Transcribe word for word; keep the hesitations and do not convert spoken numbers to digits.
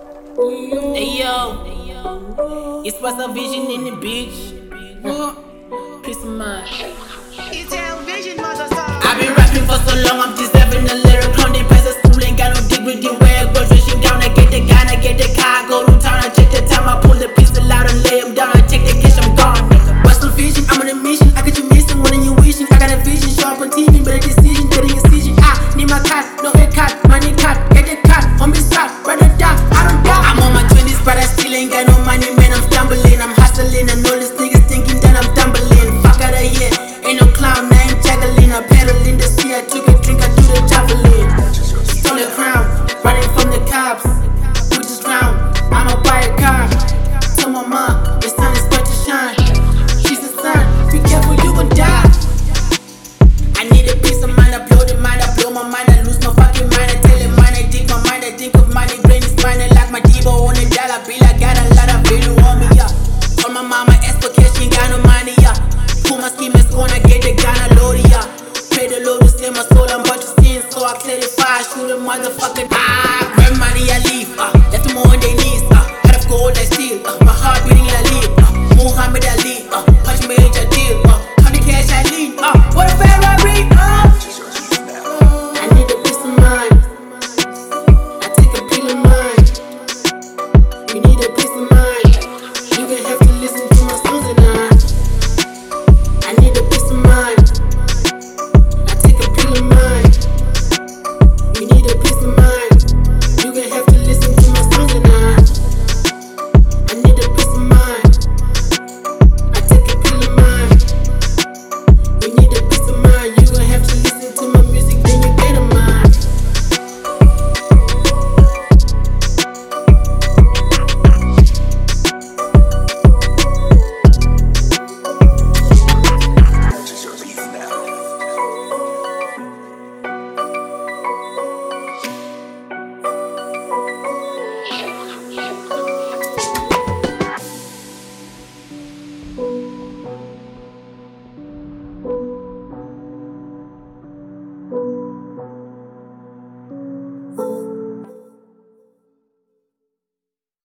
Hey yo, it's what's a vision in the bitch. Peace of mind. It's your vision, mother son. I've been rapping for so long, I'm deserving a lyric. On the pass of school, ain't got no dignity. Where I go, dressing down, I get the gun, I get the car, I go to town, I check the time, I pull the pistol out and lay him down, I take the cash, I'm gone. What's the vision? I'm on a mission, I got you missing, what are you wishing? I got a vision, show up on T V, but a decision, get a decision. I need my cut, no haircut, money cut, get the cut, on me stop, brother die, I don't die. I'm on my twenties, but I still ain't got no money, man, I'm stumbling, I'm hustling, and all these niggas thinking that I'm tumbling. Fuck out of here, ain't no clown, I ain't juggling, I pedal in the sea, I took a drink, I do the javelin. Stole the crown, running from the cops, which is round, I'ma buy a car. Tell my mom, the sun is about to shine. She's the sun, be careful, you gon' die. I need a peace of mind, I blow the mind, I blow my mind, I lose my fucking mind, I tell it mine, I dig my mind, I think of money, brain is mine, I like my Devo on the dollar bill, I got a lot of value on me, yeah. Told my mama, ask for cash, she ain't got no money, yeah. Pull my scheme, it's gonna get the gun, I load it, yeah. Pray the Lord to save my soul, I'm about to sin, so I clear the fire, shoot a motherfucker, ah, grab money, I leave.